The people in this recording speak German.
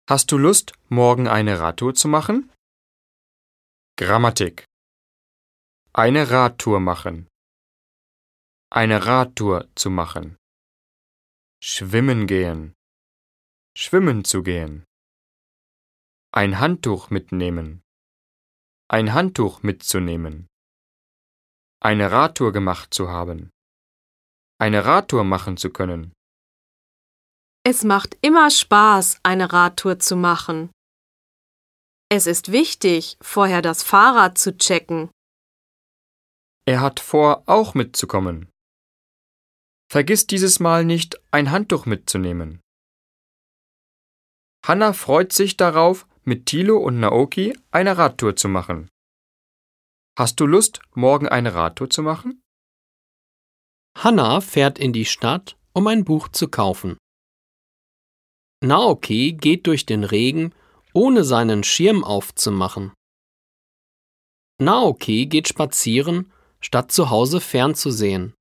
Hast du Lust, morgen eine Radtour zu machen? Grammatik. Eine Radtour machen. Eine Radtour zu machen. Schwimmen gehen. Schwimmen zu gehen. Ein Handtuch mitnehmen. Ein Handtuch mitzunehmen. Eine Radtour gemacht zu haben. Eine Radtour machen zu können. Es macht immer Spaß, eine Radtour zu machen. Es ist wichtig, vorher das Fahrrad zu checken. Er hat vor, auch mitzukommen. Vergiss dieses Mal nicht, ein Handtuch mitzunehmen. Hanna freut sich darauf, mit Thilo und Naoki eine Radtour zu machen. Hast du Lust, morgen eine Radtour zu machen? Hanna fährt in die Stadt, um ein Buch zu kaufen. Naoki geht durch den Regen, ohne seinen Schirm aufzumachen. Naoki geht spazieren, statt zu Hause fernzusehen.